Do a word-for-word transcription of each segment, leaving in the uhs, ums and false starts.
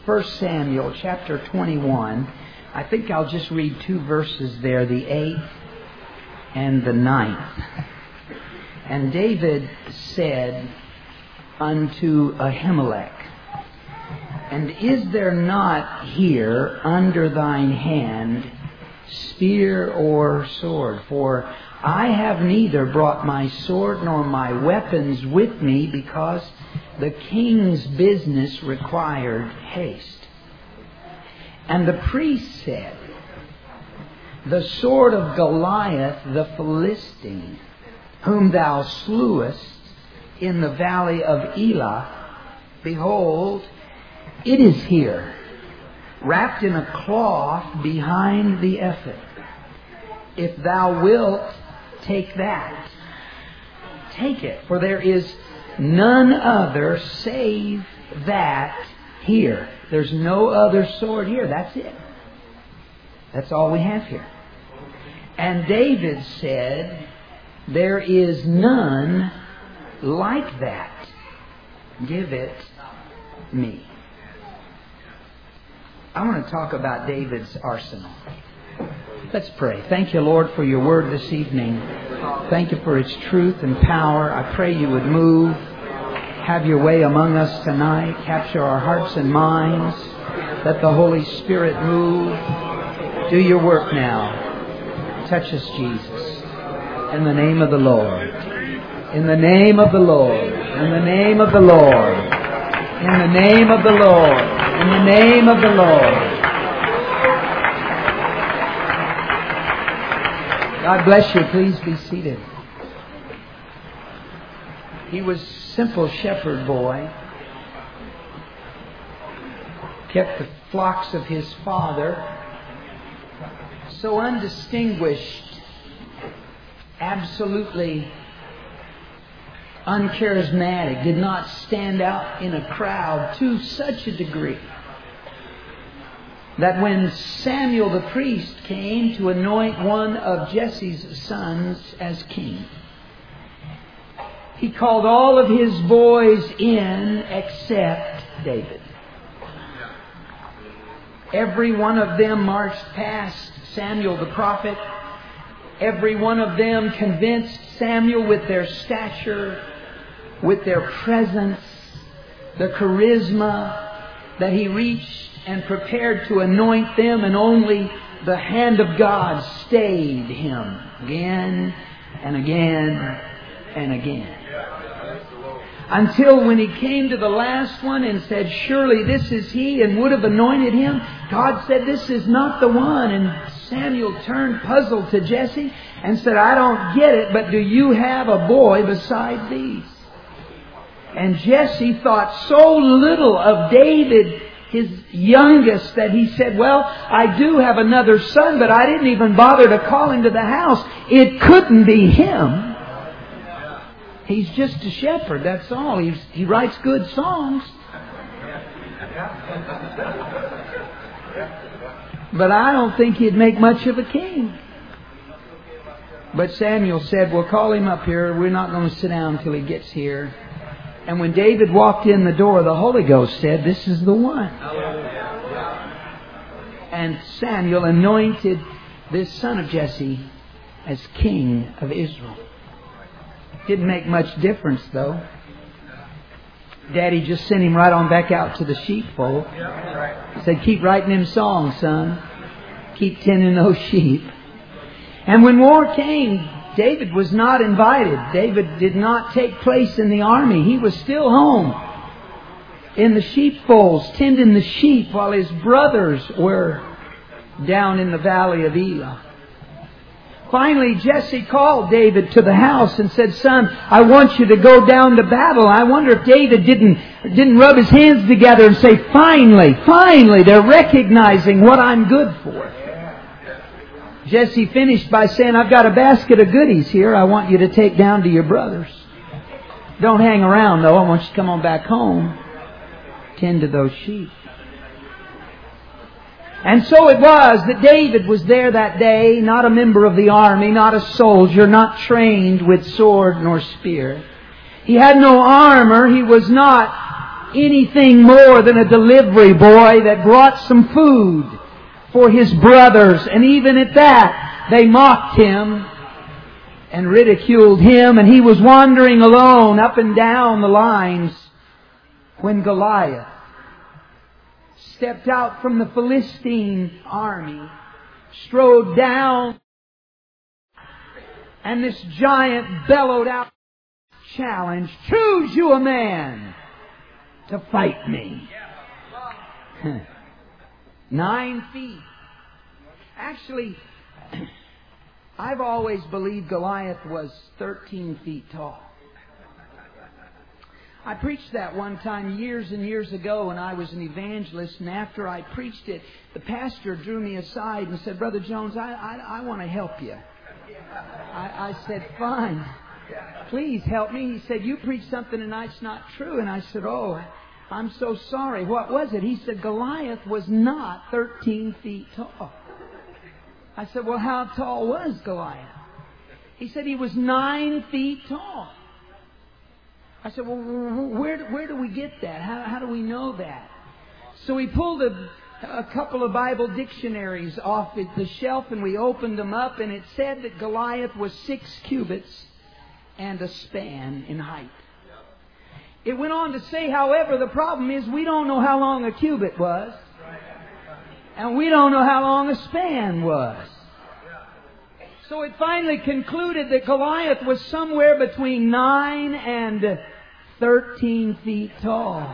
First Samuel chapter twenty-one. I think I'll just read two verses there, the eighth and the ninth. And David said unto Ahimelech, And is there not here under thine hand spear or sword? For I have neither brought my sword nor my weapons with me, because the king's business required haste. And the priest said, The sword of Goliath the Philistine, whom thou slewest in the valley of Elah, behold, it is here, wrapped in a cloth behind the ephod. If thou wilt take that, take it, for there is none other save that here. There's no other sword here. That's it. That's all we have here. And David said, There is none like that. Give it me. I want to talk about David's arsenal. Let's pray. Thank you, Lord, for your word this evening. Thank you for its truth and power. I pray you would move. Have your way among us tonight. Capture our hearts and minds. Let the Holy Spirit move. Do your work now. Touch us, Jesus. In the name of the Lord. In the name of the Lord. In the name of the Lord. In the name of the Lord. In the name of the Lord. God bless you. Please be seated. He was a simple shepherd boy. Kept the flocks of his father. So undistinguished. Absolutely uncharismatic. Did not stand out in a crowd to such a degree that when Samuel the priest came to anoint one of Jesse's sons as king, he called all of his boys in except David. Every one of them marched past Samuel the prophet. Every one of them convinced Samuel with their stature, with their presence, the charisma, that he reached and prepared to anoint them, and only the hand of God stayed him again and again and again. Until when he came to the last one and said, Surely this is he, and would have anointed him, God said, This is not the one. And Samuel turned puzzled to Jesse and said, I don't get it, but do you have a boy beside these? And Jesse thought so little of David, his youngest, that he said, Well, I do have another son, but I didn't even bother to call him to the house. It couldn't be him. He's just a shepherd, that's all. He's, he writes good songs. But I don't think he'd make much of a king. But Samuel said, Well, call him up here. We're not going to sit down until he gets here. And when David walked in the door, the Holy Ghost said, This is the one. And Samuel anointed this son of Jesse as king of Israel. Didn't make much difference, though. Daddy just sent him right on back out to the sheepfold. He said, Keep writing them songs, son. Keep tending those sheep. And when war came, David was not invited. David did not take place in the army. He was still home in the sheepfolds, tending the sheep, while his brothers were down in the valley of Elah. Finally, Jesse called David to the house and said, Son, I want you to go down to battle. I wonder if David didn't, didn't rub his hands together and say, Finally, finally, they're recognizing what I'm good for. Jesse finished by saying, I've got a basket of goodies here I want you to take down to your brothers. Don't hang around, though. I want you to come on back home. Tend to those sheep. And so it was that David was there that day, not a member of the army, not a soldier, not trained with sword nor spear. He had no armor. He was not anything more than a delivery boy that brought some food for his brothers. And even at that, they mocked him and ridiculed him. And he was wandering alone up and down the lines when Goliath stepped out from the Philistine army, strode down, and this giant bellowed out challenge, "Choose you a man to fight me." Nine feet. Actually, I've always believed Goliath was thirteen feet tall. I preached that one time years and years ago when I was an evangelist, and after I preached it, the pastor drew me aside and said, "Brother Jones, I, I, I want to help you." I, I said, "Fine. Please help me." He said, "You preached something tonight that's not true." And I said, "Oh, I'm so sorry. What was it?" He said, "Goliath was not thirteen feet tall." I said, "Well, how tall was Goliath?" He said, "He was nine feet tall." I said, "Well, where, where do we get that? How, how do we know that?" So we pulled a, a couple of Bible dictionaries off the shelf and we opened them up, and it said that Goliath was six cubits and a span in height. It went on to say, however, the problem is we don't know how long a cubit was. And we don't know how long a span was. So it finally concluded that Goliath was somewhere between nine and thirteen feet tall.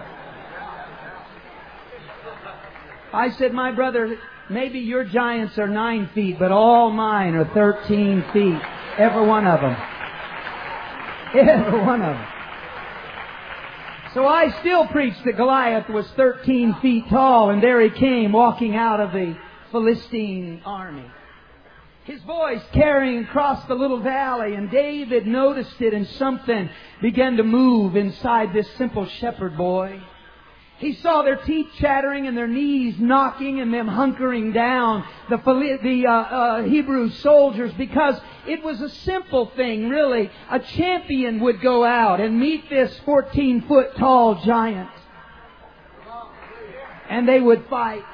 I said, "My brother, maybe your giants are nine feet, but all mine are thirteen feet. Every one of them. Every one of them." So I still preach that Goliath was thirteen feet tall, and there he came walking out of the Philistine army, his voice carrying across the little valley, and David noticed it, and something began to move inside this simple shepherd boy. He saw their teeth chattering and their knees knocking and them hunkering down, the, the uh, uh, Hebrew soldiers, because it was a simple thing, really. A champion would go out and meet this fourteen-foot tall giant, and they would fight.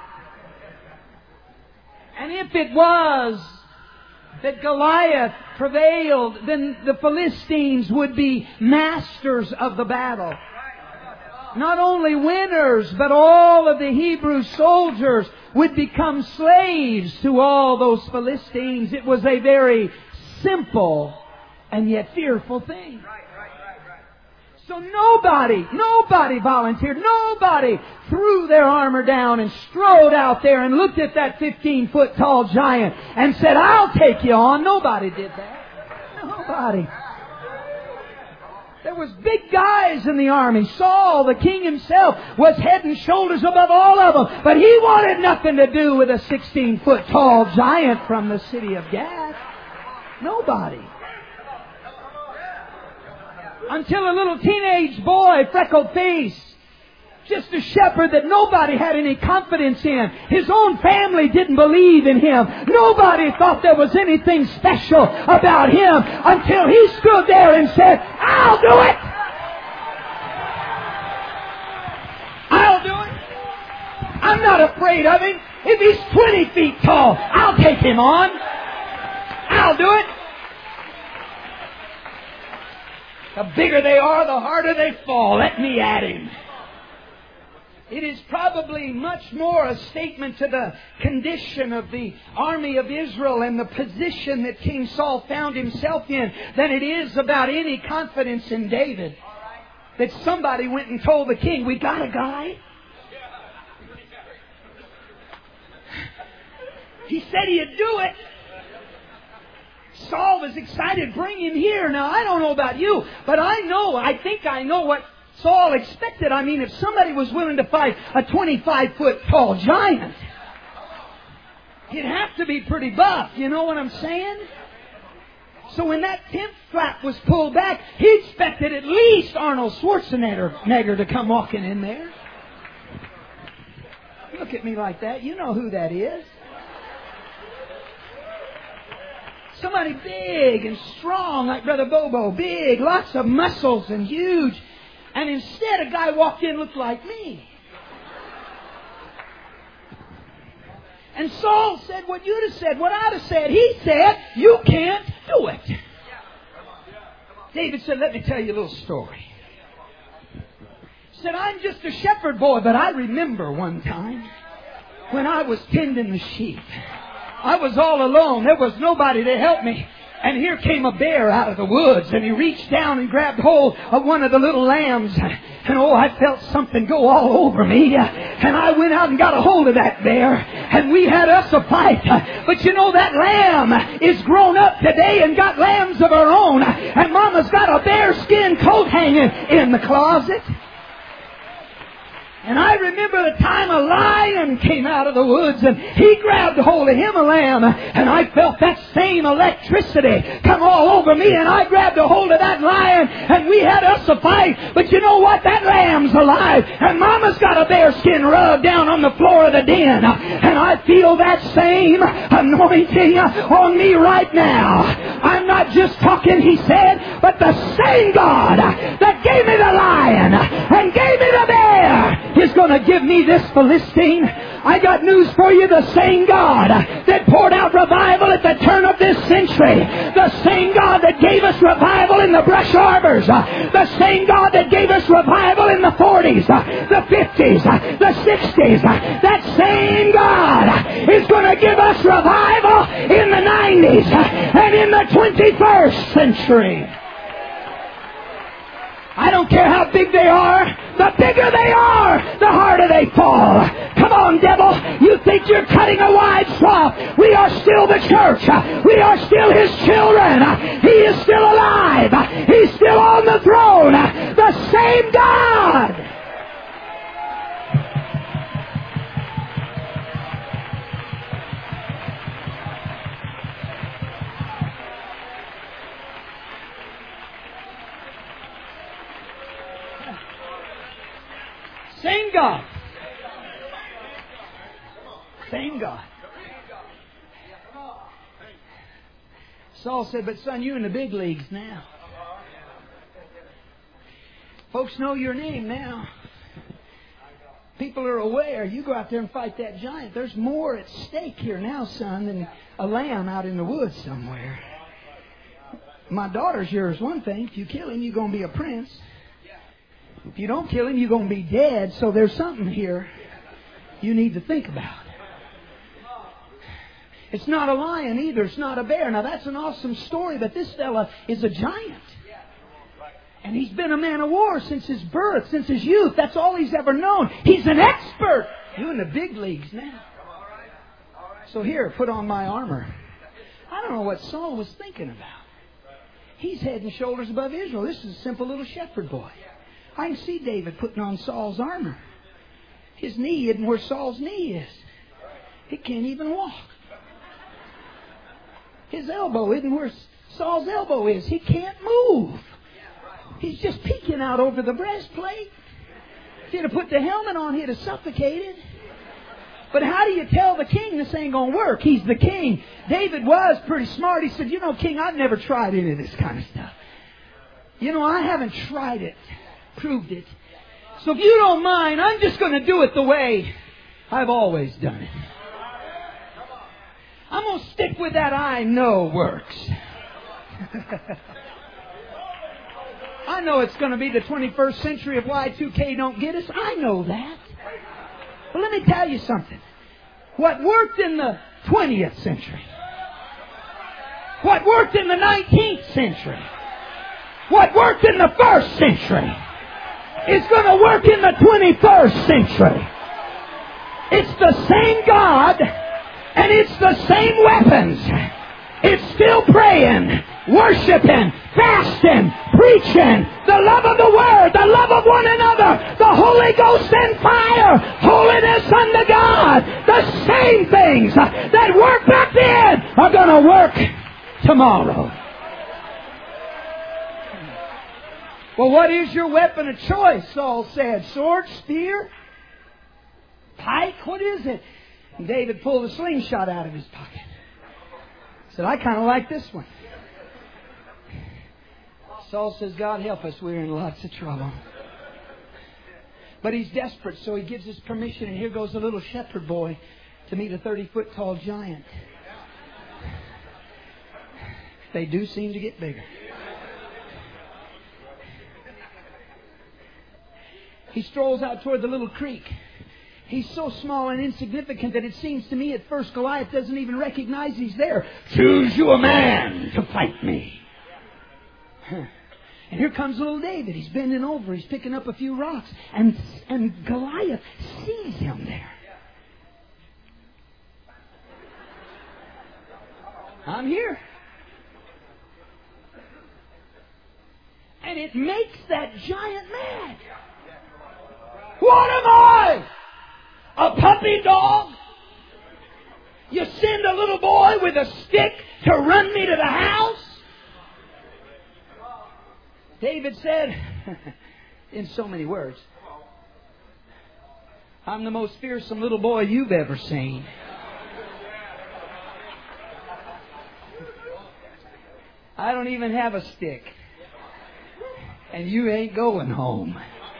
And if it was that Goliath prevailed, then the Philistines would be masters of the battle. Not only winners, but all of the Hebrew soldiers would become slaves to all those Philistines. It was a very simple and yet fearful thing. So nobody, nobody volunteered. Nobody threw their armor down and strode out there and looked at that fifteen-foot tall giant and said, "I'll take you on." Nobody did that. Nobody. There was big guys in the army. Saul, the king himself, was head and shoulders above all of them. But he wanted nothing to do with a sixteen-foot tall giant from the city of Gath. Nobody. Until a little teenage boy, freckled face, just a shepherd that nobody had any confidence in. His own family didn't believe in him. Nobody thought there was anything special about him until he stood there and said, "I'll do it! I'll do it! I'm not afraid of him. If he's twenty feet tall, I'll take him on. I'll do it." The bigger they are, the harder they fall. Let me at him. It is probably much more a statement to the condition of the army of Israel and the position that King Saul found himself in than it is about any confidence in David. That somebody went and told the king, "We got a guy. He said he'd do it." Saul was excited. "Bring him here." Now, I don't know about you, but I know, I think I know what Saul expected. I mean, if somebody was willing to fight a twenty-five-foot tall giant, he'd have to be pretty buff. You know what I'm saying? So when that tent flap was pulled back, he expected at least Arnold Schwarzenegger to come walking in there. Look at me like that. You know who that is. Somebody big and strong like Brother Bobo. Big, lots of muscles and huge. And instead, a guy walked in looked like me. And Saul said what you'd have said, what I'd have said. He said, you can't do it. David said, let me tell you a little story. He said, I'm just a shepherd boy, but I remember one time when I was tending the sheep. I was all alone. There was nobody to help me. And here came a bear out of the woods, and he reached down and grabbed hold of one of the little lambs. And oh, I felt something go all over me. And I went out and got a hold of that bear, and we had us a fight. But you know, that lamb is grown up today and got lambs of her own. And Mama's got a bearskin coat hanging in the closet. And I remember the time a lion came out of the woods and he grabbed hold of him, a lamb, and I felt that same electricity come all over me, and I grabbed a hold of that lion and we had us a fight. But you know what? That lamb's alive, and Mama's got a bearskin rug down on the floor of the den, and I feel that same anointing on me right now. I'm not just talking, he said, but the same God that gave me the lion and gave me the bear is going to give me this Philistine. I got news for you. The same God that poured out revival at the turn of this century, the same God that gave us revival in the brush arbors, the same God that gave us revival in the forties, the fifties, the sixties, that same God is going to give us revival in the nineties and in the twenty-first century. I don't care how big they are. The bigger they are, the harder they fall. Come on, devil. You think you're cutting a wide swath. We are still the church. We are still His children. He is still alive. He's still on the throne. The same God. Same God. Same God. Saul said, but son, you're in the big leagues now. Folks know your name now. People are aware. You go out there and fight that giant. There's more at stake here now, son, than a lamb out in the woods somewhere. My daughter's yours, one thing. If you kill him, you're going to be a prince. If you don't kill him, you're going to be dead. So there's something here you need to think about. It's not a lion either. It's not a bear. Now, that's an awesome story, but this fella is a giant. And he's been a man of war since his birth, since his youth. That's all he's ever known. He's an expert. You're in the big leagues now. So here, put on my armor. I don't know what Saul was thinking about. He's head and shoulders above Israel. This is a simple little shepherd boy. I can see David putting on Saul's armor. His knee isn't where Saul's knee is. He can't even walk. His elbow isn't where Saul's elbow is. He can't move. He's just peeking out over the breastplate. If he'd have put the helmet on, he'd have suffocated. But how do you tell the king this ain't going to work? He's the king. David was pretty smart. He said, you know, king, I've never tried any of this kind of stuff. You know, I haven't tried it. Proved it. So if you don't mind, I'm just going to do it the way I've always done it. I'm going to stick with that I know works. I know it's going to be the twenty-first century if Y two K don't get us. I know that. But let me tell you something. What worked in the twentieth century, what worked in the nineteenth century, what worked in the first century, is going to work in the twenty-first century. It's the same God, and it's the same weapons. It's still praying, worshiping, fasting, preaching, the love of the Word, the love of one another, the Holy Ghost and fire, holiness unto God. The same things that worked back then are going to work tomorrow. Well, what is your weapon of choice? Saul said. Sword, spear, pike, what is it? And David pulled a slingshot out of his pocket. He said, I kind of like this one. Saul says, God help us, we're in lots of trouble. But he's desperate, so he gives us permission, and here goes a little shepherd boy to meet a thirty-foot tall giant. They do seem to get bigger. He strolls out toward the little creek. He's so small and insignificant that it seems to me at first Goliath doesn't even recognize he's there. Choose you a man to fight me. And here comes little David. He's bending over. He's picking up a few rocks. And, and Goliath sees him there. I'm here. And it makes that giant mad. What am I? A puppy dog? You send a little boy with a stick to run me to the house? David said, in so many words, I'm the most fearsome little boy you've ever seen. I don't even have a stick. And you ain't going home.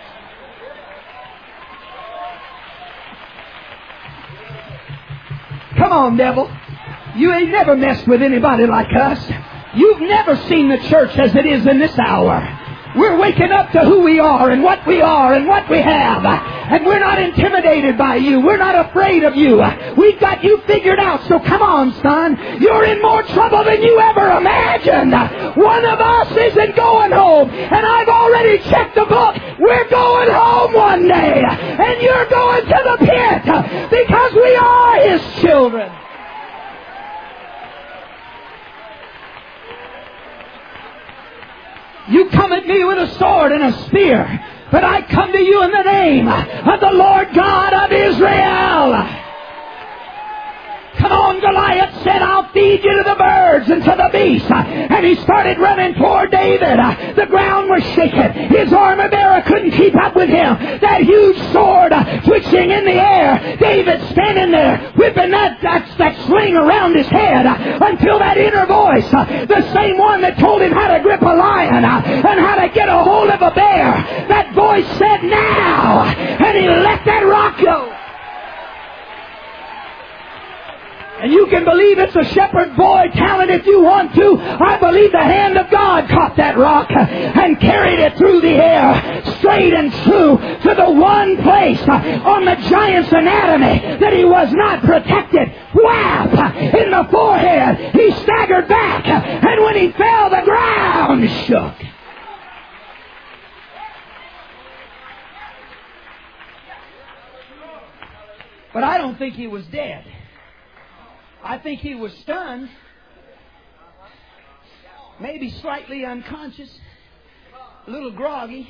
Come on, devil. You ain't never messed with anybody like us. You've never seen the church as it is in this hour. We're waking up to who we are and what we are and what we have. And we're not intimidated by you. We're not afraid of you. We've got you figured out. So come on, son. You're in more trouble than you ever imagined. One of us isn't going home. And I've already checked the book. We're going home one day. And you're going to the pit. Because we are His children. You come at me with a sword and a spear, but I come to you in the name of the Lord God of Israel. Come on, Goliath said, I'll feed you to the birds and to the beasts. And he started running toward David. The ground was shaking. His armor bearer couldn't keep up with him. That huge sword twitching in the air. David standing there, whipping that, that, that sling around his head until that inner voice, the same one that told him how to grip a lion and how to get a hold of a bear, that voice said, now! And he let that rock go. And you can believe it's a shepherd boy talent if you want to. I believe the hand of God caught that rock and carried it through the air, straight and true to the one place on the giant's anatomy that he was not protected. Whap! In the forehead. He staggered back. And when he fell, the ground shook. But I don't think he was dead. I think he was stunned, maybe slightly unconscious, a little groggy.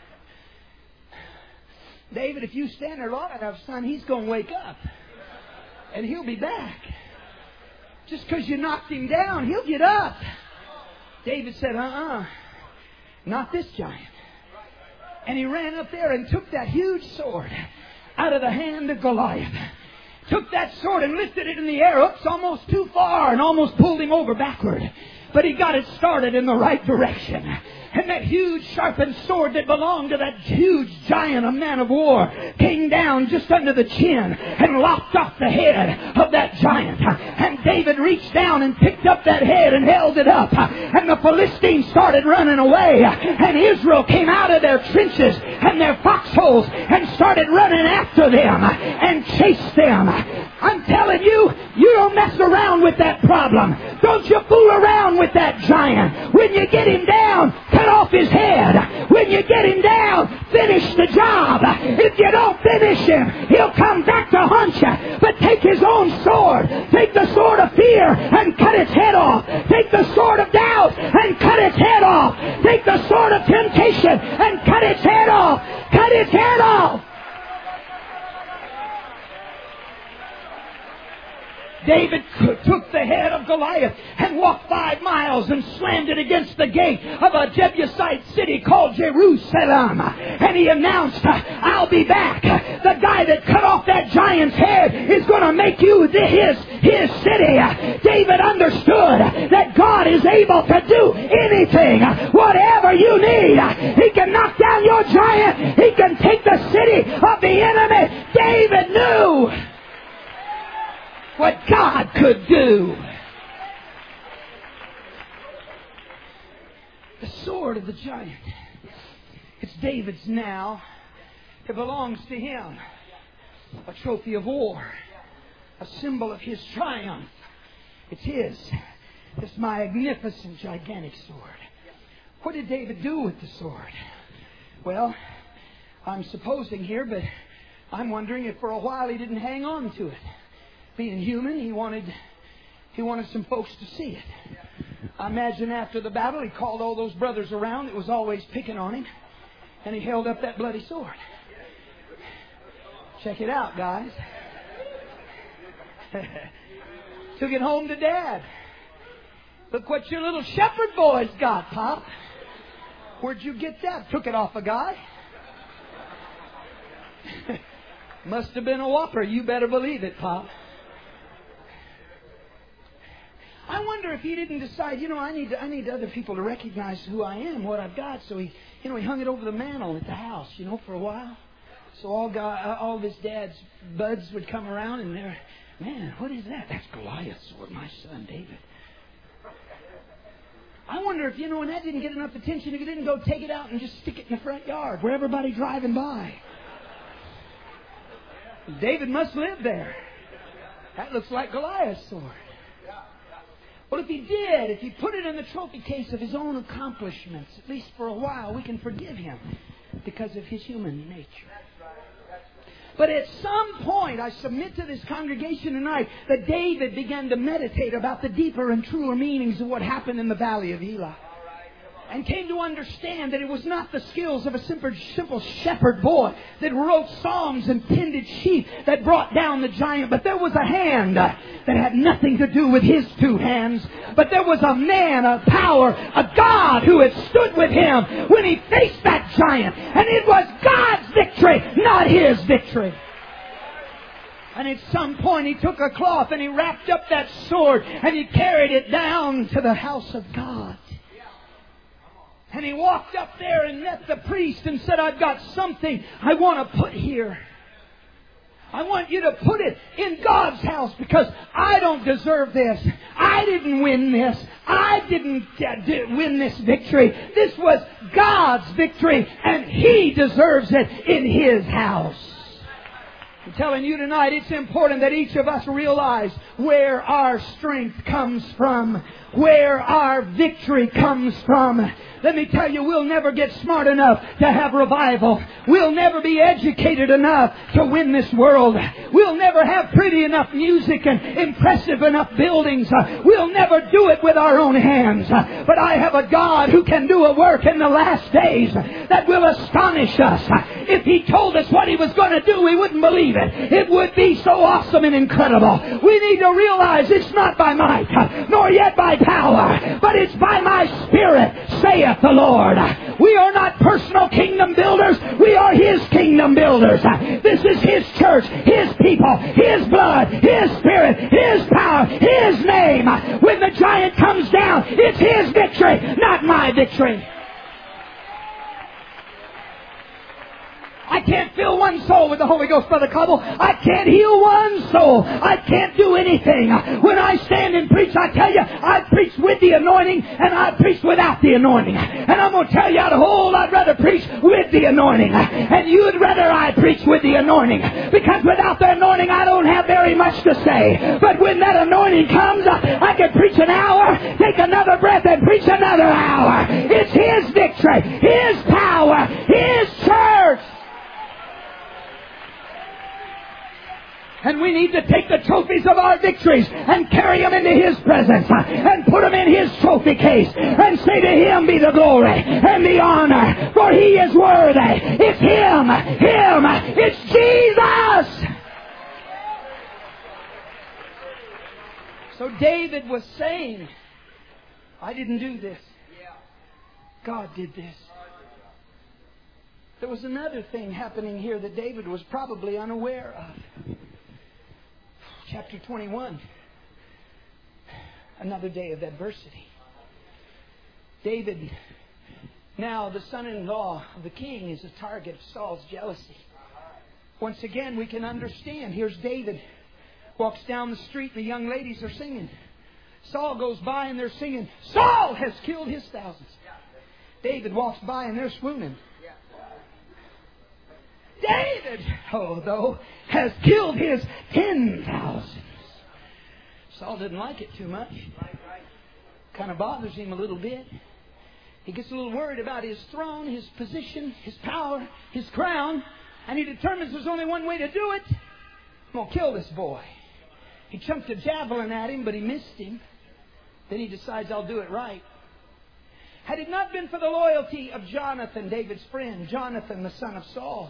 David, if you stand there long enough, son, he's going to wake up. And he'll be back. Just because you knocked him down, he'll get up. David said, uh-uh, not this giant. And he ran up there and took that huge sword out of the hand of Goliath. Took that sword and lifted it in the air. Oops, almost too far, and almost pulled him over backward. But he got it started in the right direction. And that huge sharpened sword that belonged to that huge giant, a man of war, came down just under the chin and lopped off the head of that giant. And David reached down and picked up that head and held it up. And the Philistines started running away. And Israel came out of their trenches and their foxholes and started running after them and chased them. I'm telling you, you don't mess around with that problem. Don't you fool around with that giant. When you get him down, cut off his head. When you get him down, finish the job. If you don't finish him, he'll come back to hunt you. But take his own sword. Take the sword of fear and cut its head off. Take the sword of doubt and cut its head off. Take the sword of temptation and cut its head off. Cut its head off. David took the head of Goliath and walked five miles and slammed it against the gate of a Jebusite city called Jerusalem. And he announced, I'll be back. The guy that cut off that giant's head is going to make you his, his city. David understood that God is able to do anything, whatever you need. He can knock down your giant. He can take the city of the enemy. David knew what God could do. The sword of the giant. It's David's now. It belongs to him. A trophy of war. A symbol of his triumph. It's his. This magnificent, gigantic sword. What did David do with the sword? Well, I'm supposing here, but I'm wondering if for a while he didn't hang on to it. Being human, he wanted he wanted some folks to see it. I imagine after the battle, he called all those brothers around that was always picking on him, and he held up that bloody sword. Check it out, guys. Took it home to Dad. Look what your little shepherd boy's got, Pop. Where'd you get that? Took it off a guy. Must have been a whopper. You better believe it, Pop. I wonder if he didn't decide, you know, I need to, I need other people to recognize who I am, what I've got. So he, you know, he hung it over the mantle at the house, you know, for a while. So all guy, all of his dad's buds would come around and they're, man, what is that? That's Goliath's sword, my son David. I wonder if, you know, when that didn't get enough attention, if he didn't go take it out and just stick it in the front yard where everybody driving by. David must live there. That looks like Goliath's sword. Well, if he did, if he put it in the trophy case of his own accomplishments, at least for a while, we can forgive him because of his human nature. But at some point, I submit to this congregation tonight that David began to meditate about the deeper and truer meanings of what happened in the valley of Elah. And came to understand that it was not the skills of a simple, simple shepherd boy that wrote psalms and tended sheep that brought down the giant. But there was a hand that had nothing to do with his two hands. But there was a man, a power, a God who had stood with him when he faced that giant. And it was God's victory, not his victory. And at some point he took a cloth and he wrapped up that sword and he carried it down to the house of God. And he walked up there and met the priest and said, I've got something I want to put here. I want you to put it in God's house because I don't deserve this. I didn't win this. I didn't uh, win this victory. This was God's victory and He deserves it in His house. I'm telling you tonight, it's important that each of us realize where our strength comes from, where our victory comes from. Let me tell you, we'll never get smart enough to have revival. We'll never be educated enough to win this world. We'll never have pretty enough music and impressive enough buildings. We'll never do it with our own hands. But I have a God who can do a work in the last days that will astonish us. If He told us what He was going to do, we wouldn't believe it. It would be so awesome and incredible. We need to realize it's not by might, nor yet by power, but it's by my Spirit, saith the Lord. We are not personal kingdom builders. We are His kingdom builders. This is His church, His people, His blood, His Spirit, His power, His name. When the giant comes down, it's His victory, not my victory. I can't fill one soul with the Holy Ghost, Brother Cobble. I can't heal one soul. I can't do anything. When I stand and preach, I tell you, I preach with the anointing and I preach without the anointing. And I'm going to tell you, I'd hold, I'd rather preach with the anointing. And you'd rather I preach with the anointing. Because without the anointing, I don't have very much to say. But when that anointing comes, I can preach an hour, take another breath, and preach another hour. It's His victory, His power, His church. And we need to take the trophies of our victories and carry them into His presence and put them in His trophy case and say to Him be the glory and the honor, for He is worthy. It's Him, Him, it's Jesus. So David was saying, I didn't do this. God did this. There was another thing happening here that David was probably unaware of. Chapter twenty-one. Another day of adversity. David, now the son-in-law of the king, is a target of Saul's jealousy. Once again, we can understand. Here's David. Walks down the street and the young ladies are singing. Saul goes by and they're singing, Saul has killed his thousands. David walks by and they're swooning. David, oh, though, has killed his ten thousands. Saul didn't like it too much. Kind of bothers him a little bit. He gets a little worried about his throne, his position, his power, his crown. And he determines there's only one way to do it. I'm going to kill this boy. He chunked a javelin at him, but he missed him. Then he decides, I'll do it right. Had it not been for the loyalty of Jonathan, David's friend, Jonathan, the son of Saul,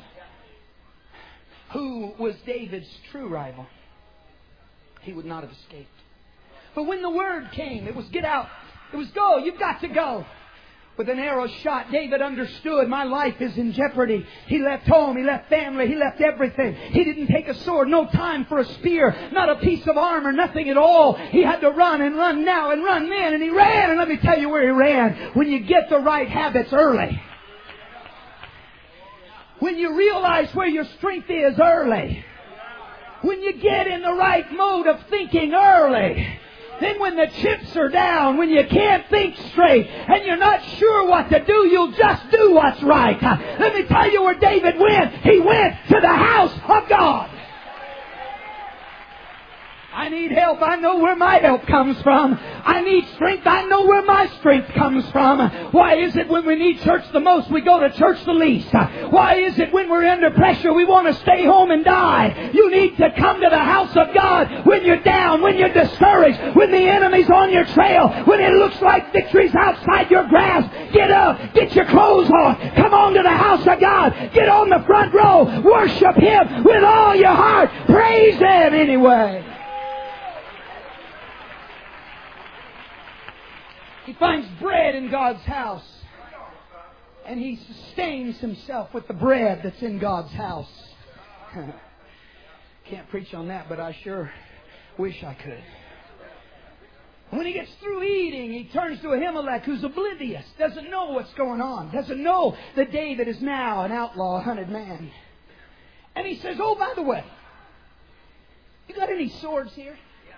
who was David's true rival, he would not have escaped. But when the word came, it was get out. It was go. You've got to go. With an arrow shot, David understood my life is in jeopardy. He left home, he left family, he left everything. He didn't take a sword, no time for a spear, not a piece of armor, nothing at all. He had to run and run now and run then, and he ran. And let me tell you where he ran. When you get the right habits early. When you realize where your strength is early. When you get in the right mode of thinking early. Then when the chips are down, when you can't think straight and you're not sure what to do, you'll just do what's right. Let me tell you where David went. He went to the house of God. I need help. I know where my help comes from. I need strength. I know where my strength comes from. Why is it when we need church the most, we go to church the least? Why is it when we're under pressure, we want to stay home and die? You need to come to the house of God when you're down, when you're discouraged, when the enemy's on your trail, when it looks like victory's outside your grasp. Get up. Get your clothes on. Come on to the house of God. Get on the front row. Worship Him with all your heart. Praise Him anyway. He finds bread in God's house. And he sustains himself with the bread that's in God's house. Can't preach on that, but I sure wish I could. When he gets through eating, he turns to Ahimelech, who's oblivious, doesn't know what's going on, doesn't know that David is now an outlaw, a hunted man. And he says, oh, by the way, you got any swords here?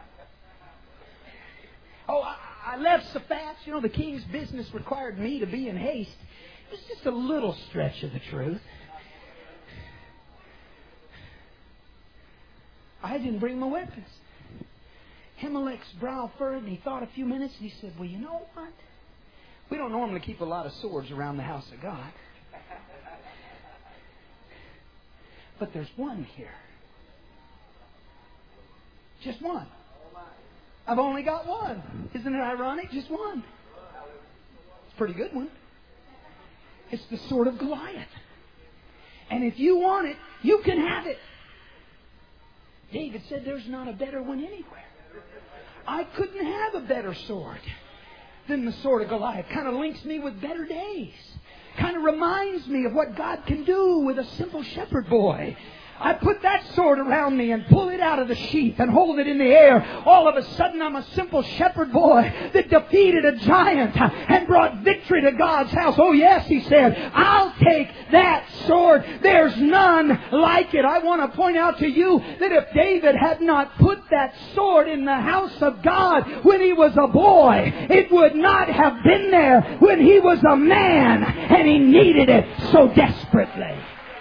Oh, I... I left so fast. You know, the king's business required me to be in haste. It's just a little stretch of the truth. I didn't bring my weapons. Ahimelech's brow furrowed, and he thought a few minutes, and he said, well, you know what? We don't normally keep a lot of swords around the house of God. But there's one here. Just one. I've only got one. Isn't it ironic? Just one. It's a pretty good one. It's the sword of Goliath. And if you want it, you can have it. David said there's not a better one anywhere. I couldn't have a better sword than the sword of Goliath. Kind of links me with better days. Kind of reminds me of what God can do with a simple shepherd boy. I put that sword around me and pull it out of the sheath and hold it in the air. All of a sudden I'm a simple shepherd boy that defeated a giant and brought victory to God's house. Oh yes, he said, I'll take that sword. There's none like it. I want to point out to you that if David had not put that sword in the house of God when he was a boy, it would not have been there when he was a man and he needed it so desperately.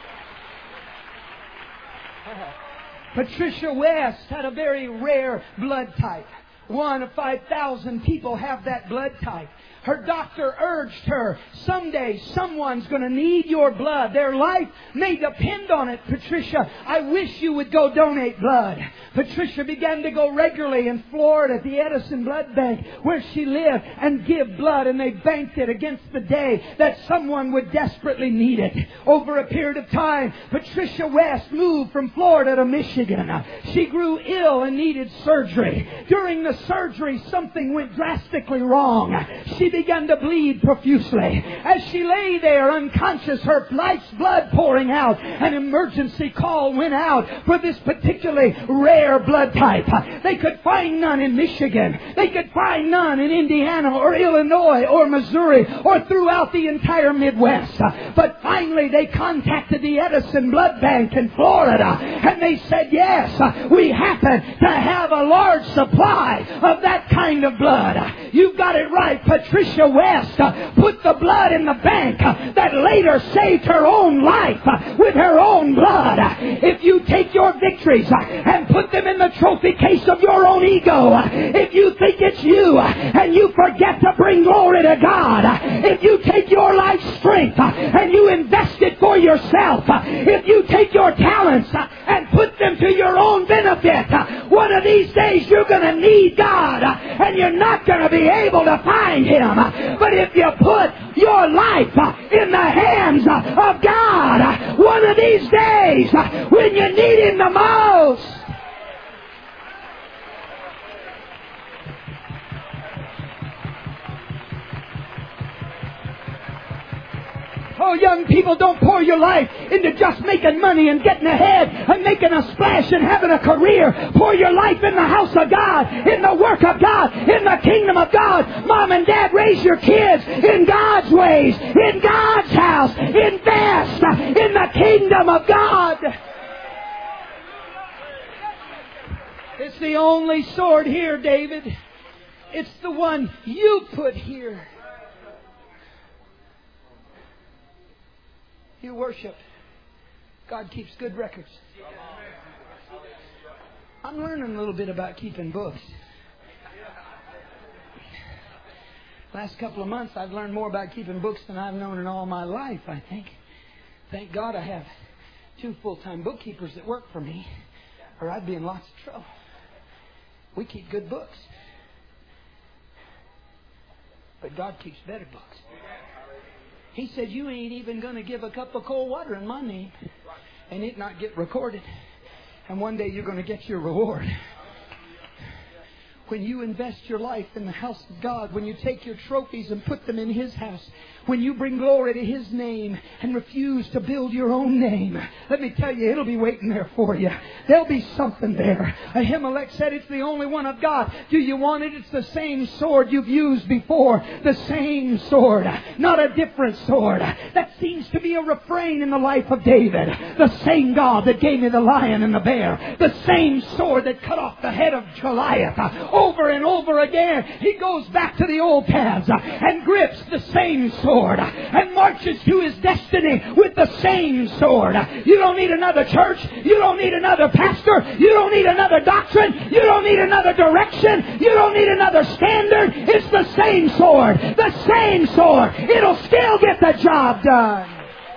Patricia West had a very rare blood type. One of five thousand people have that blood type. Her doctor urged her, someday someone's going to need your blood. Their life may depend on it, Patricia. I wish you would go donate blood. Patricia began to go regularly in Florida at the Edison Blood Bank where she lived and give blood, and they banked it against the day that someone would desperately need it. Over a period of time, Patricia West moved from Florida to Michigan. She grew ill and needed surgery. During the surgery, something went drastically wrong. She began to bleed profusely. As she lay there unconscious, her life's blood pouring out, an emergency call went out for this particularly rare blood type. They could find none in Michigan. They could find none in Indiana or Illinois or Missouri or throughout the entire Midwest. But finally they contacted the Edison Blood Bank in Florida, and they said, yes, we happen to have a large supply of that kind of blood. You've got it right. Patricia West put the blood in the bank that later saved her own life with her own blood. If you take your victories and put them in the trophy case of your own ego, if you think it's you and you forget to bring glory to God, if you take your life strength and you invest it for yourself, if you take your talents and put them to your own benefit, one of these days you're going to need God and you're not going to be able to find Him. But if you put your life in the hands of God, one of these days when you need Him the most, oh, young people, don't pour your life into just making money and getting ahead and making a splash and having a career. Pour your life in the house of God, in the work of God, in the kingdom of God. Mom and Dad, raise your kids in God's ways, in God's house. Invest in the kingdom of God. It's the only sword here, David. It's the one you put here. You worship. God keeps good records. I'm learning a little bit about keeping books. Last couple of months I've learned more about keeping books than I've known in all my life, I think. Thank God I have two full-time bookkeepers that work for me, or I'd be in lots of trouble. We keep good books. But God keeps better books. He said, you ain't even going to give a cup of cold water in my name and it not get recorded. And one day you're going to get your reward. When you invest your life in the house of God, when you take your trophies and put them in His house, when you bring glory to His name and refuse to build your own name, let me tell you, it'll be waiting there for you. There'll be something there. Ahimelech said it's the only one of God. Do you want it? It's the same sword you've used before. The same sword, not a different sword. That seems to be a refrain in the life of David. The same God that gave me the lion and the bear. The same sword that cut off the head of Goliath. Over and over again, he goes back to the old paths and grips the same sword and marches to his destiny with the same sword. You don't need another church. You don't need another pastor. You don't need another doctrine. You don't need another direction. You don't need another standard. It's the same sword. The same sword. It'll still get the job done.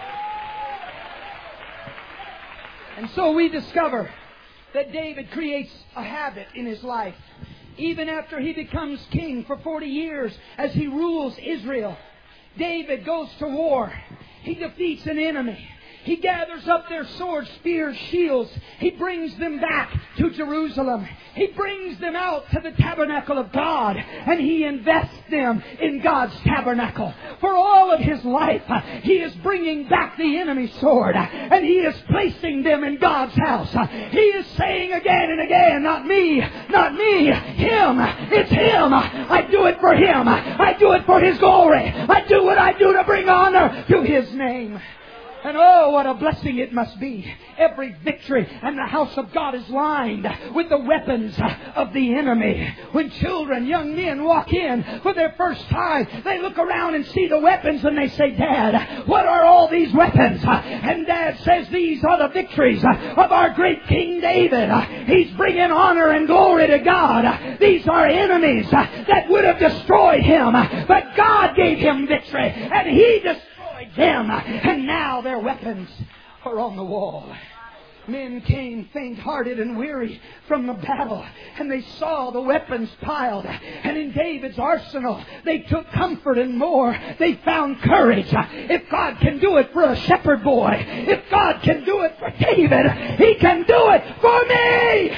And so we discover that David creates a habit in his life. Even after he becomes king for forty years, as he rules Israel, David goes to war. He defeats an enemy. He gathers up their swords, spears, shields. He brings them back to Jerusalem. He brings them out to the tabernacle of God, and he invests them in God's tabernacle. For all of his life, he is bringing back the enemy's sword, and he is placing them in God's house. He is saying again and again, not me, not me, Him. It's Him. I do it for Him. I do it for His glory. I do what I do to bring honor to His name. And oh, what a blessing it must be. Every victory and the house of God is lined with the weapons of the enemy. When children, young men walk in for their first time, they look around and see the weapons and they say, Dad, what are all these weapons? And Dad says, these are the victories of our great King David. He's bringing honor and glory to God. These are enemies that would have destroyed him, but God gave him victory and he destroyed them, and now their weapons are on the wall. Men came faint-hearted and weary from the battle, and they saw the weapons piled. And in David's arsenal, they took comfort and more. They found courage. If God can do it for a shepherd boy, if God can do it for David, He can do it for me.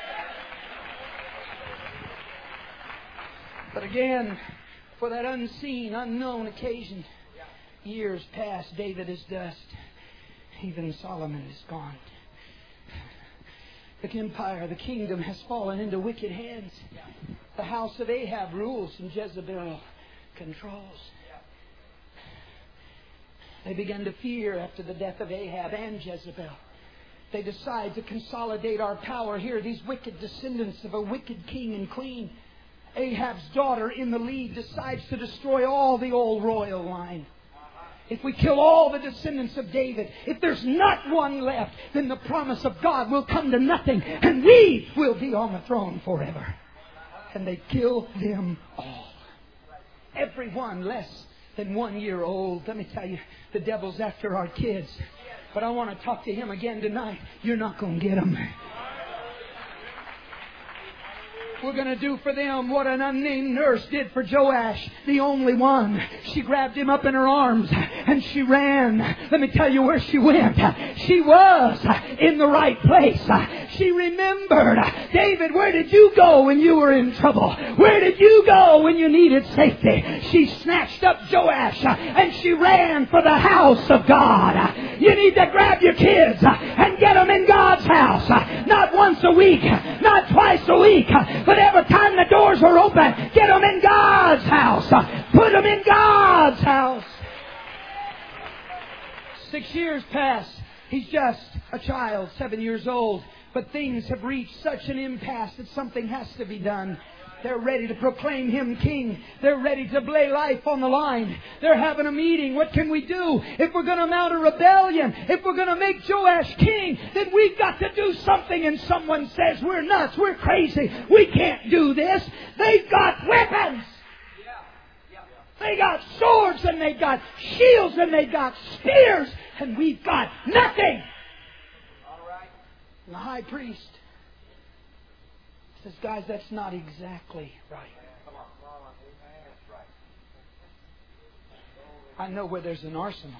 But again, for that unseen, unknown occasion, years pass, David is dust. Even Solomon is gone. The empire, the kingdom has fallen into wicked hands. The house of Ahab rules and Jezebel controls. They began to fear after the death of Ahab and Jezebel. They decide to consolidate our power here. These wicked descendants of a wicked king and queen. Ahab's daughter in the lead decides to destroy all the old royal line. If we kill all the descendants of David, if there's not one left, then the promise of God will come to nothing and we will be on the throne forever. And they kill them all. Everyone less than one year old. Let me tell you, the devil's after our kids. But I want to talk to him again tonight. You're not going to get them. We're going to do for them what an unnamed nurse did for Joash, the only one. She grabbed him up in her arms and she ran. Let me tell you where she went. She was in the right place. She remembered. David, where did you go when you were in trouble? Where did you go when you needed safety? She snatched up Joash and she ran for the house of God. You need to grab your kids and get them in God's house. Not once a week, not twice a week, but every time the doors are open, get them in God's house. Put them in God's house. Six years pass. He's just a child, seven years old. But things have reached such an impasse that something has to be done. They're ready to proclaim him king. They're ready to lay life on the line. They're having a meeting. What can we do? If we're going to mount a rebellion, if we're going to make Joash king, then we've got to do something. And someone says, we're nuts, we're crazy, we can't do this. They've got weapons. They got swords and they got shields and they got spears. And we've got nothing. And the high priest says, guys, that's not exactly right. I know where there's an arsenal.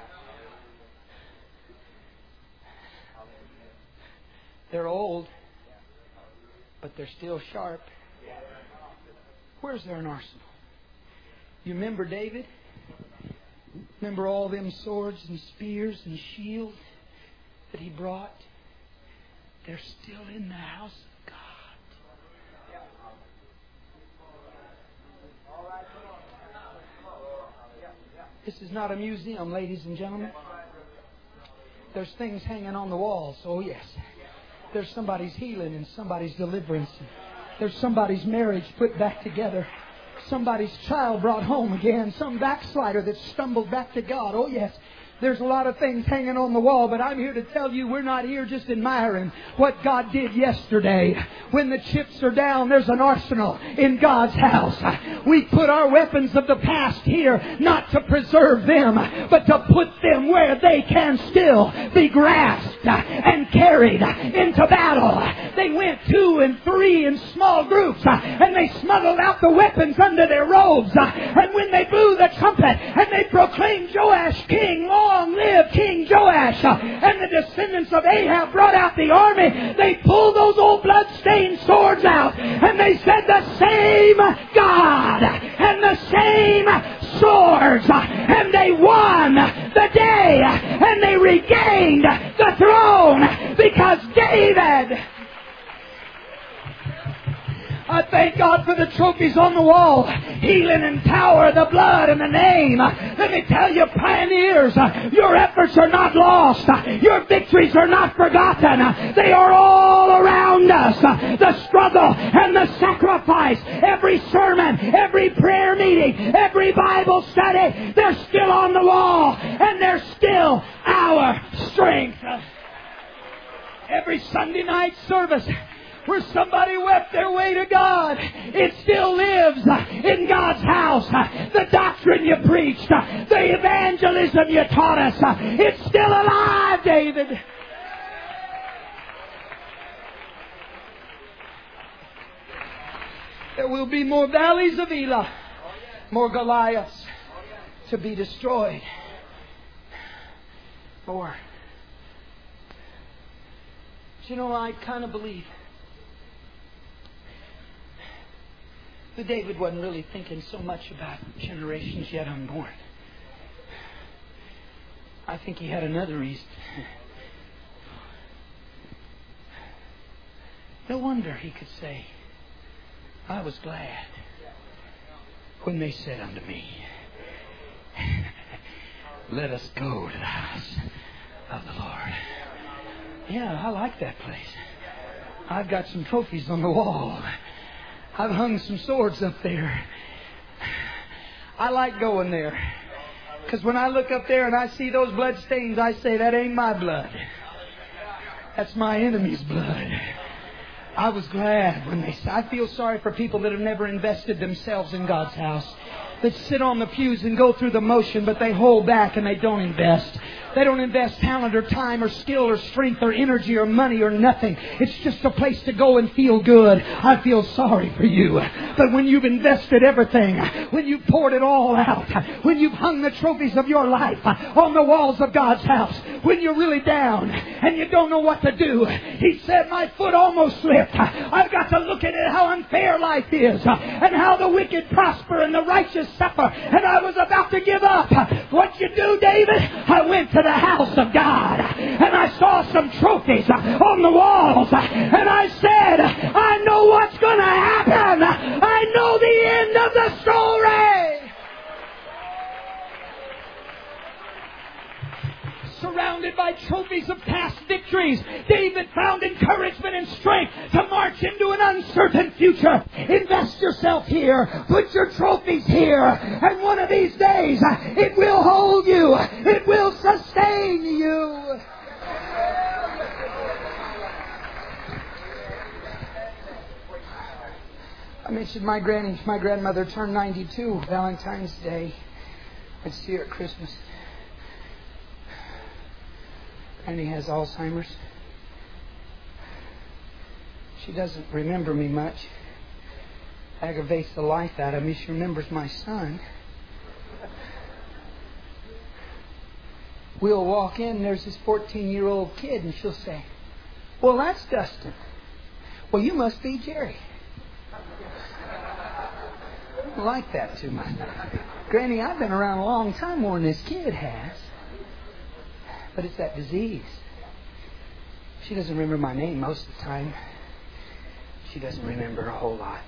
They're old, but they're still sharp. Where's there an arsenal? You remember David? Remember all them swords and spears and shields that he brought? They're still in the house of God. This is not a museum, ladies and gentlemen. There's things hanging on the walls. Oh, yes. There's somebody's healing and somebody's deliverance. There's somebody's marriage put back together. Somebody's child brought home again. Some backslider that stumbled back to God. Oh, yes. There's a lot of things hanging on the wall, but I'm here to tell you we're not here just admiring what God did yesterday. When the chips are down, there's an arsenal in God's house. We put our weapons of the past here not to preserve them, but to put them where they can still be grasped and carried into battle. They went two and three in small groups, and they smuggled out the weapons under their robes. And when they blew the trumpet and they proclaimed Joash king, long live King Joash, and the descendants of Ahab brought out the army, they pulled those old blood-stained swords out, and they said, the same God and the same swords, and they won the day, and they regained the throne, because David, I thank God for the trophies on the wall. Healing and power, the blood and the name. Let me tell you, pioneers, your efforts are not lost. Your victories are not forgotten. They are all around us. The struggle and the sacrifice, every sermon, every prayer meeting, every Bible study, they're still on the wall, and they're still our strength. Every Sunday night service where somebody wept their way to God, it still lives in God's house. The doctrine you preached, the evangelism you taught us, it's still alive, David. There will be more valleys of Elah, more Goliaths to be destroyed. More. But you know, I kind of believe that David wasn't really thinking so much about generations yet unborn. I think he had another reason. No wonder he could say, I was glad when they said unto me, let us go to the house of the Lord. Yeah, I like that place. I've got some trophies on the wall. I've hung some swords up there. I like going there. Because when I look up there and I see those blood stains, I say, that ain't my blood. That's my enemy's blood. I was glad when they... I feel sorry for people that have never invested themselves in God's house. That sit on the pews and go through the motion, but they hold back and they don't invest. They don't invest talent or time or skill or strength or energy or money or nothing. It's just a place to go and feel good. I feel sorry for you. But when you've invested everything, when you've poured it all out, when you've hung the trophies of your life on the walls of God's house, when you're really down and you don't know what to do, He said, my foot almost slipped. I've got to look at it, how unfair life is and how the wicked prosper and the righteous suffer. And I was about to give up. What'd you do, David? I went to the house of God and I saw some trophies on the walls and I said, I know what's going to happen. I know the end of the story. Surrounded by trophies of past victories, David found encouragement and strength to march into an uncertain future. Invest yourself here. Put your trophies here. And one of these days, it will hold you. It will sustain you. I mentioned my granny, my grandmother turned ninety-two Valentine's Day. I'd see her at Christmas. And he has Alzheimer's. She doesn't remember me much. Aggravates the life out of me. She remembers my son. We'll walk in, there's this fourteen-year-old kid, and she'll say, well, that's Dustin. Well, you must be Jerry. I don't like that too much. Granny, I've been around a long time more than this kid has. But it's that disease. She doesn't remember my name most of the time. She doesn't remember a whole lot.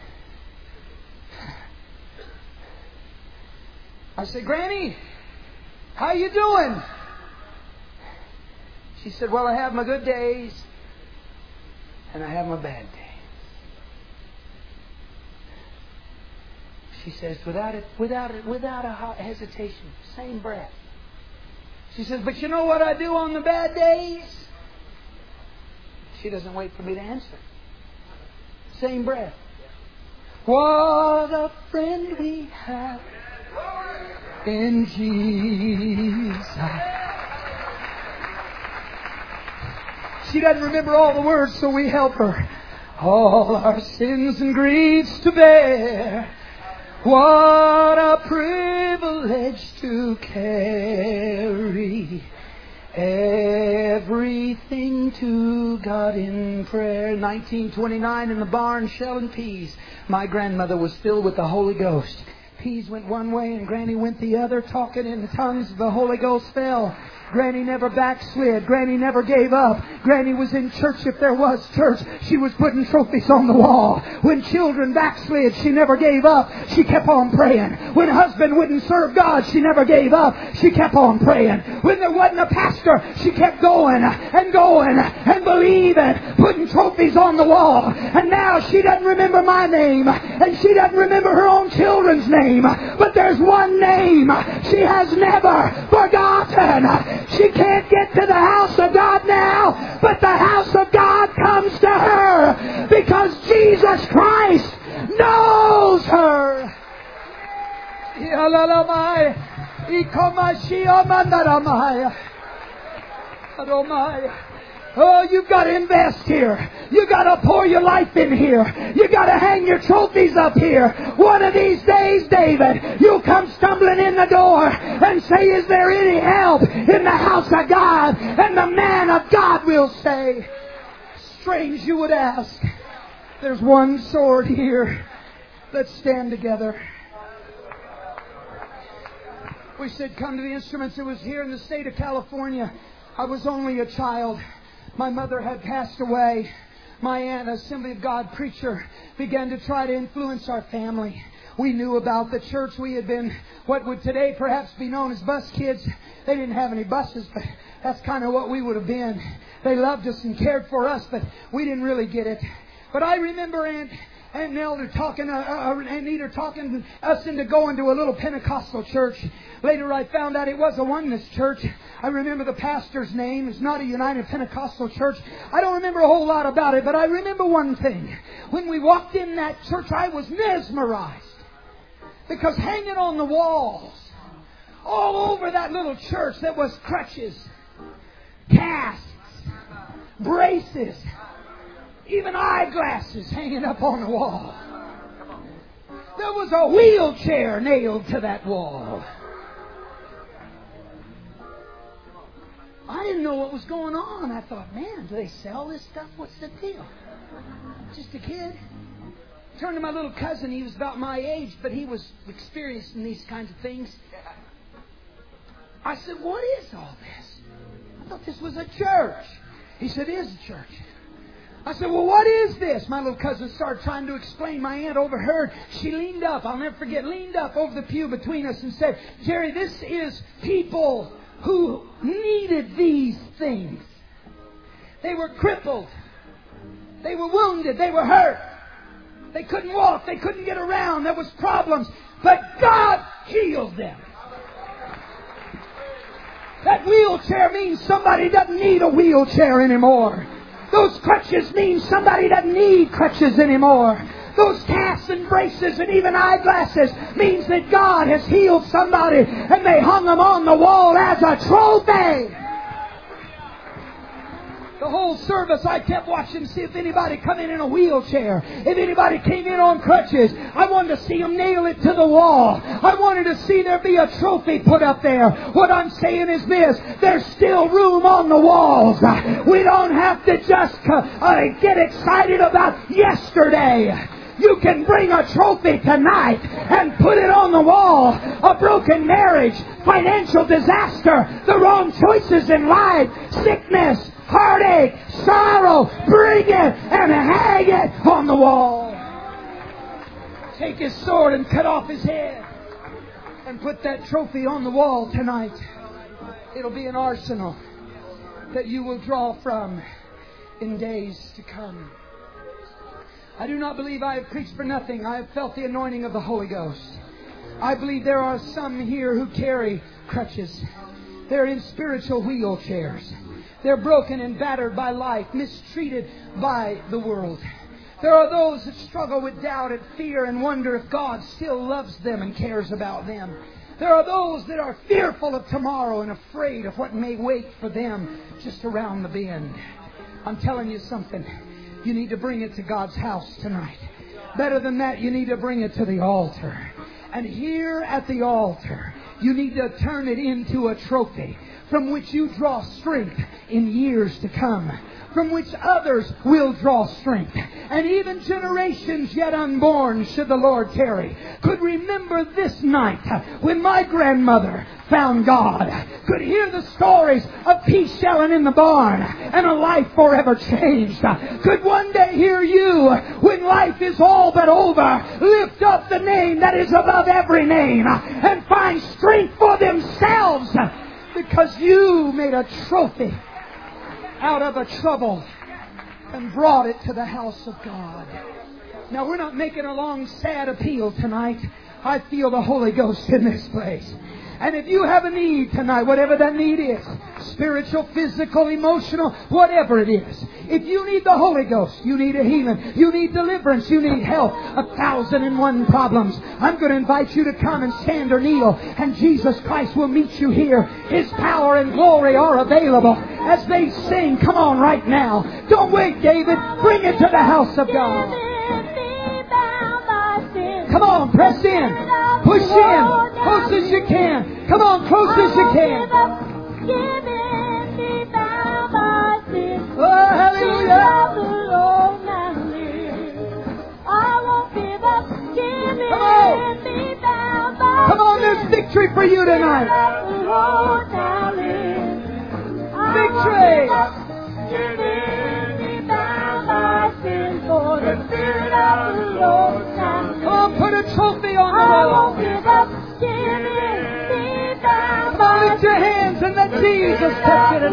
I said, Granny, how you doing? She said, well, I have my good days and I have my bad days. She says, without it, without it, without a hesitation, same breath. She says, but you know what I do on the bad days? She doesn't wait for me to answer. Same breath. What a friend we have in Jesus. She doesn't remember all the words, so we help her. All our sins and griefs to bear. What a privilege to carry everything to God in prayer. nineteen twenty-nine in the barn shelling peas. My grandmother was filled with the Holy Ghost. peas went one way and Granny went the other, talking in the tongues. The Holy Ghost fell. Granny never backslid. Granny never gave up. Granny was in church if there was church. She was putting trophies on the wall. When children backslid, she never gave up. She kept on praying. When husband wouldn't serve God, she never gave up. She kept on praying. When there wasn't a pastor, she kept going and going and believing, putting trophies on the wall. And now she doesn't remember my name, and she doesn't remember her own children's name. But there's one name she has never forgotten. She can't get to the house of God now, but the house of God comes to her because Jesus Christ knows her. Oh, you've got to invest here. You've got to pour your life in here. You've got to hang your trophies up here. One of these days, David, you'll come stumbling in the door and say, is there any help in the house of God? And the man of God will say, strange you would ask. There's one sword here. Let's stand together. We said, come to the instruments. It was here in the state of California. I was only a child. My mother had passed away. My aunt, Assembly of God preacher, began to try to influence our family. We knew about the church. We had been what would today perhaps be known as bus kids. They didn't have any buses, but that's kind of what we would have been. They loved us and cared for us, but we didn't really get it. But I remember Aunt Aunt Nelda talking, uh, uh, Aunt Nita talking us into going to a little Pentecostal church. Later I found out it was a oneness church. I remember the pastor's name. It's not a United Pentecostal church. I don't remember a whole lot about it, but I remember one thing. When we walked in that church, I was mesmerized. Because hanging on the walls, all over that little church, there was crutches, casts, braces, even eyeglasses hanging up on the wall. There was a wheelchair nailed to that wall. I didn't know what was going on. I thought, man, do they sell this stuff? What's the deal? Just a kid. Turned to my little cousin. He was about my age, but he was experienced in these kinds of things. I said, what is all this? I thought this was a church. He said, it is a church. I said, well, what is this? My little cousin started trying to explain. My aunt overheard. She leaned up. I'll never forget. Leaned up over the pew between us and said, Jerry, this is people who needed these things. They were crippled. They were wounded. They were hurt. They couldn't walk. They couldn't get around. There was problems. But God healed them. That wheelchair means somebody doesn't need a wheelchair anymore. Those crutches mean somebody doesn't need crutches anymore. Those casts and braces and even eyeglasses means that God has healed somebody and they hung them on the wall as a trophy. The whole service I kept watching to see if anybody come in in a wheelchair. If anybody came in on crutches. I wanted to see them nail it to the wall. I wanted to see there be a trophy put up there. What I'm saying is this. There's still room on the walls. We don't have to just uh, get excited about yesterday. You can bring a trophy tonight and put it on the wall. A broken marriage, financial disaster, the wrong choices in life, sickness, heartache, sorrow. Bring it and hang it on the wall. Take his sword and cut off his head and put that trophy on the wall tonight. It'll be an arsenal that you will draw from in days to come. I do not believe I have preached for nothing. I have felt the anointing of the Holy Ghost. I believe there are some here who carry crutches. They're in spiritual wheelchairs. They're broken and battered by life, mistreated by the world. There are those that struggle with doubt and fear and wonder if God still loves them and cares about them. There are those that are fearful of tomorrow and afraid of what may wait for them just around the bend. I'm telling you something. You need to bring it to God's house tonight. Better than that, you need to bring it to the altar. And here at the altar, you need to turn it into a trophy from which you draw strength in years to come, from which others will draw strength. And even generations yet unborn, should the Lord tarry, could remember this night when my grandmother found God, could hear the stories of peace shelling in the barn and a life forever changed, could one day hear you, when life is all but over, lift up the name that is above every name and find strength for themselves because you made a trophy out of a trouble and brought it to the house of God. Now, we're not making a long, sad appeal tonight. I feel the Holy Ghost in this place. And if you have a need tonight, whatever that need is, spiritual, physical, emotional, whatever it is, if you need the Holy Ghost, you need a healing, you need deliverance, you need help, a thousand and one problems, I'm going to invite you to come and stand or kneel, and Jesus Christ will meet you here. His power and glory are available as they sing. Come on right now. Don't wait, David. Bring it to the house of God. Come on, press in. Push in. Close as you can. Come on, close as you can. Oh, hallelujah. Come on. Come on, there's victory for you tonight. Victory. Oh, put a trophy on the wall. Come on, lift your hands and let Jesus touch it.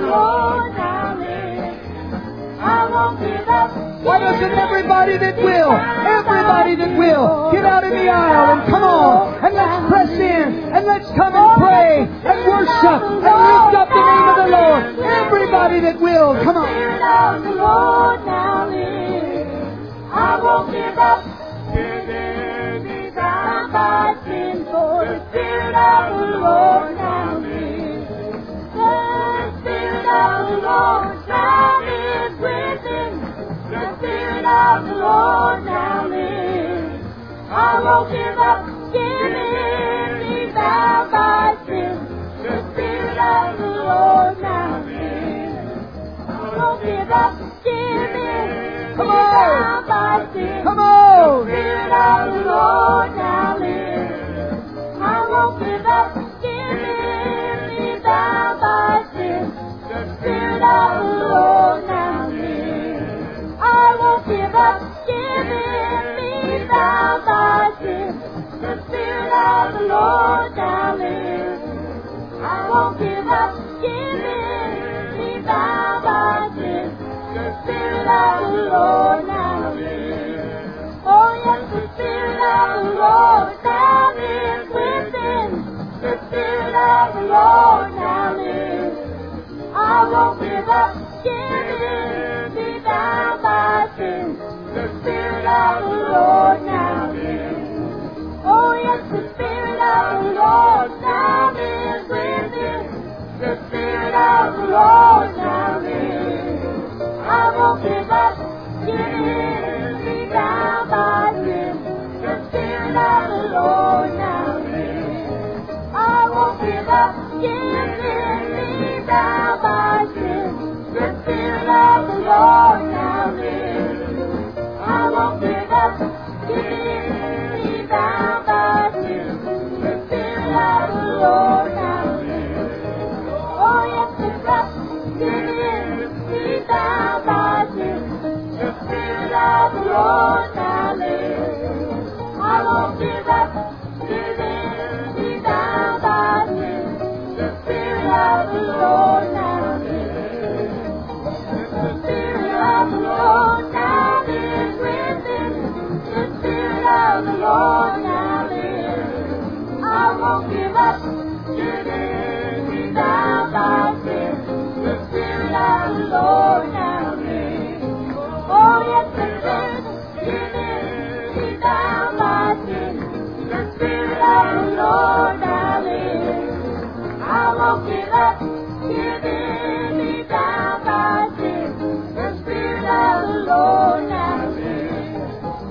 Why doesn't everybody that will, everybody that will, get out in the aisle and come on and let's press in and let's come and pray and worship and lift up the name of the Lord. Everybody that will, come on. I won't give up. Giving me down by sin, for the Spirit of the Lord now lives. The Spirit of the Lord now lives within. The Spirit of the Lord now lives. I won't give up. Giving me down by sin. The Spirit of the Lord now lives. I won't give up. Giving. Come on! Come The on! Spirit of the Lord now lives. I won't give up. Giving me down by sin. The Spirit of the Lord now lives. I won't give up. Giving me down by sin. The Spirit of the Lord now lives. I won't give up. Giving me down by sin. The Spirit of the Lord now lives. Oh yes, the Spirit of the Lord now lives within. The Spirit of the Lord now lives. I won't give up. Giving me down by sin. The Spirit of the Lord now lives. Oh yes, the Spirit of the Lord now lives within. The Spirit of the Lord now lives. I won't give up. Giving me down by sin. The Spirit of the Lord now lives. I won't give up. Giving me down by sin. The Spirit of the Lord now lives. I won't give up. Giving me down by sin. The Spirit of the Lord now lives. Oh yes, it's up. Giving me down by sin. The Spirit of the Lord now lives. I won't give up. Giving me down by sin. The Spirit of the Lord now lives. The Spirit of the Lord now lives within. The Spirit of the Lord now lives. I won't give up. Giving me down by sin. The Spirit of the Lord now lives. Oh yes, the Spirit giving me down by sin. The Spirit of the Lord now lives. I won't give up. Giving me down by sin. The Spirit of the Lord now lives.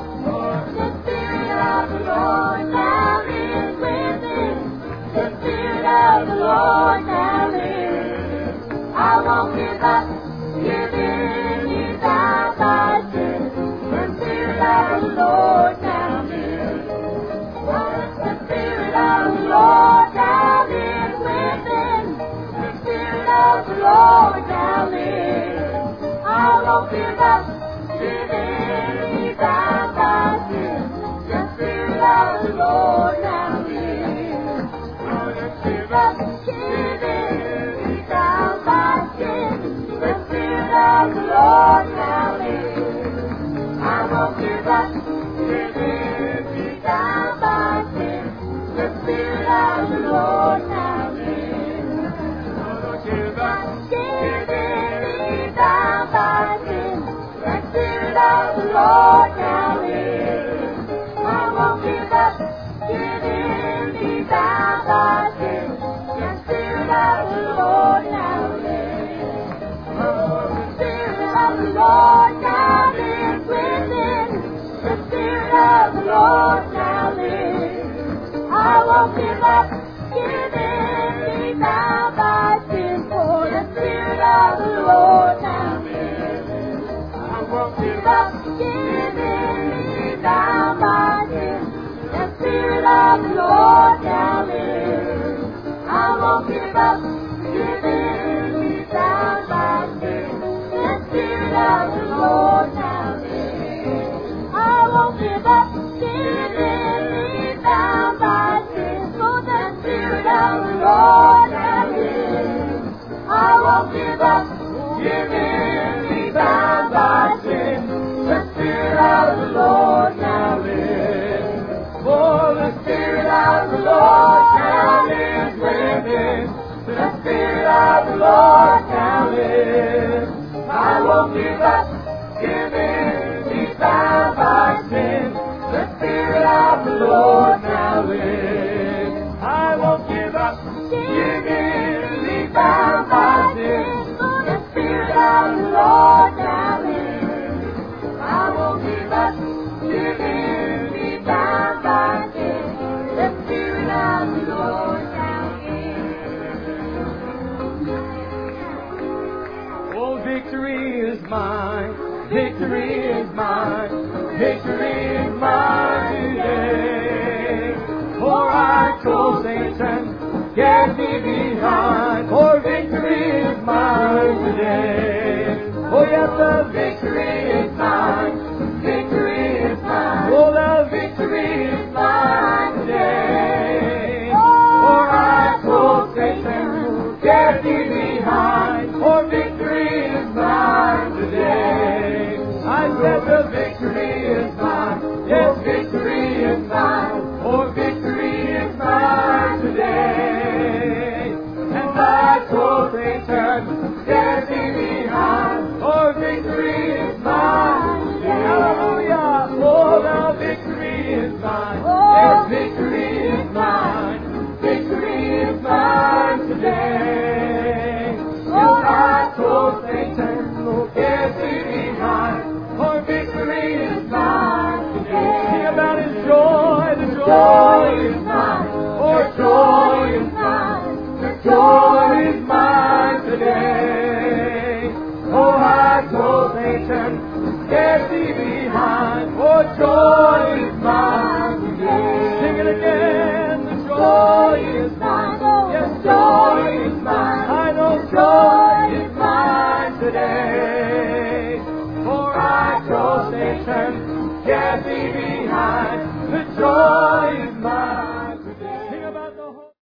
The Spirit of the Lord now lives within. The Spirit of the Lord now lives. I won't give up. Giving me down by sin. The Spirit of the Lord now lives. give up giving me down by sin. The Spirit of the Lord now lives. Gonna give up giving me down by sin. The Spirit of the Lord now lives. I won't give up giving me down by sin. The Spirit of the Lord now lives. Gonna give up giving me down by sin. The Spirit of the Lord now lives. I won't give up giving me down by sin. The Spirit of the Lord now lives. Oh, the Spirit of the Lord now lives within. The Spirit of the Lord now lives. I won't give up giving me down by sin. For the Spirit of the Lord now lives. I won't give up giving me down by sin. The Spirit of the Lord now lives. I won't give up giving me down by sin. The Spirit of the Lord now lives. I won't give up giving me down by sin. For the Spirit of the Lord now lives. I won't give up giving me down by sin. The Spirit of the Lord now lives. For the Spirit of the Lord now lives within. The Spirit of the Lord now lives. I won't give up giving me down by sin. The Spirit of the Lord now lives. I won't give up giving me down by sin. The Spirit of the Lord now lives. I won't give up giving me down by sin. The Spirit of the Lord now lives. Oh, victory is mine. Victory is mine. Victory is mine today. For I told Satan, get me behind. For victory is mine today. Oh, yes, the victory is mine. Victory is mine. Oh, the victory is mine today. For I told Satan, get me behind. For victory is mine today. I said the victory is mine. Yes, victory is mine. For victory is mine today. And I told Satan, get me behind. For victory is mine. Hallelujah. Oh, the victory is mine. Yes, victory is mine. Victory is mine today. Oh, I told Satan, get me behind. For victory is mine today. Sing about his joy. The joy is mine. For joy is mine. The joy is mine today. Oh, I told Satan, get thee behind. For joy is mine today. Sing it again. The joy is mine. Yes, joy is mine. I know joy is mine today. For I told Satan, get thee behind.